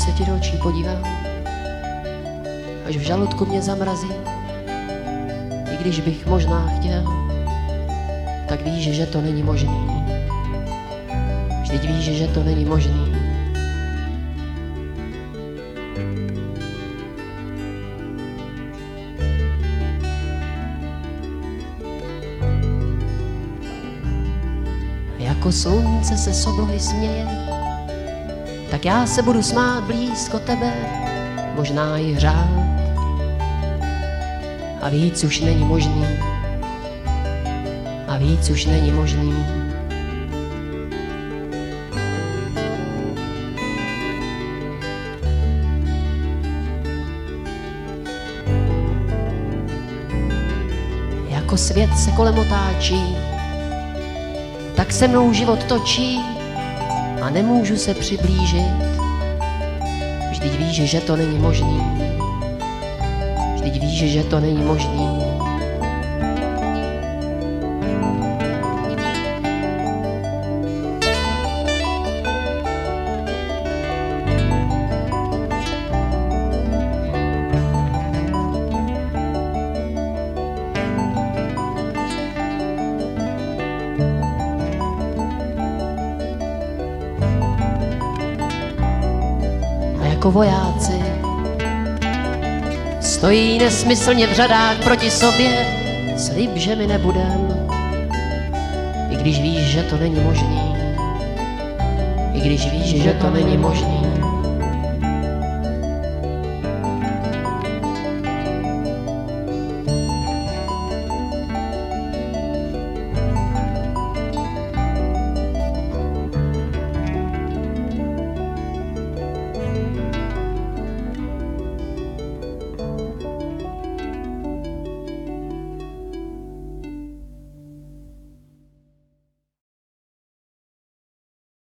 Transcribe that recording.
se ti do očí podívám, až v žaludku mě zamrazí, i když bych možná chtěl, tak víš, že to není možný. Vždyť víš, že to není možný. Jako slunce se s oblohy směje, tak já se budu smát blízko tebe, možná i hřát. A víc už není možný, a víc už není možný. Jako svět se kolem otáčí, tak se mnou život točí a nemůžu se přiblížit. Vždyť víš, že to není možný. Vždyť víš, že to není možný. Jako vojáci stojí nesmyslně v řadách proti sobě, slib, že mi nebudem, i když víš, že to není možný, i když víš, že to není možný.